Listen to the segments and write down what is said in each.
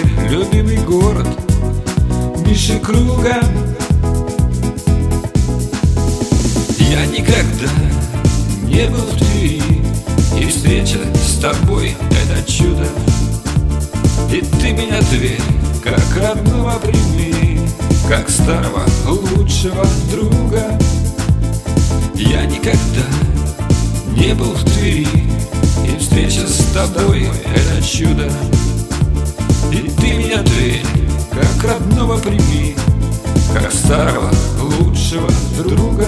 любимый город, меньше круга. Я никогда не был в Твери, и встреча с тобой — это чудо. И ты меня, Тверь, как родного прими, как старого лучшего друга. Я никогда не был в Твери, и встреча с тобой — это чудо. И ты меня, Тверь, как родного прими, как старого лучшего друга.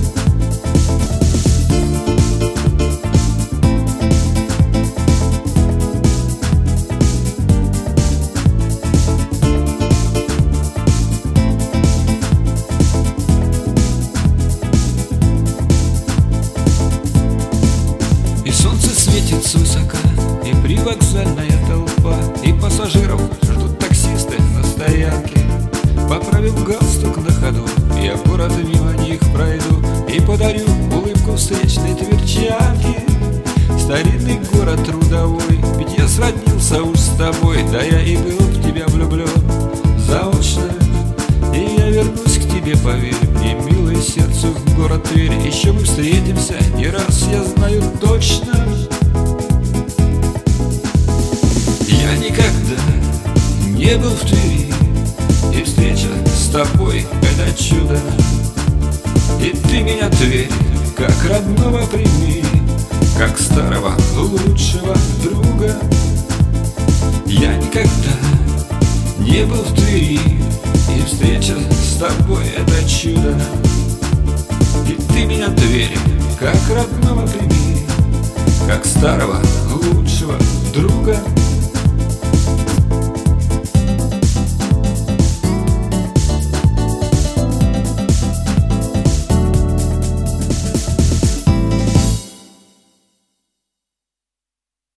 И солнце светит с высока, и привокзальная толпа, и пассажиров ждут таксисты на стоянке. Поправив галстук на ходу, я город мимо них пройду и подарю улыбку встречной тверчанке. Старинный город трудовой, ведь я сроднился уж с тобой, да я и был в тебя влюблен заочно. И я вернусь к тебе, поверь мне, милый сердцу, в город Тверь. Еще мы встретимся не раз, я знаю точно. Я никогда не был в Твери, и встреча с тобой — это чудо. И ты меня, Тверь, как родного прими, как старого лучшего друга. Я никогда не был в Твери, и встреча с тобой — это чудо. И ты меня, Тверь, как родного прими, как старого лучшего друга.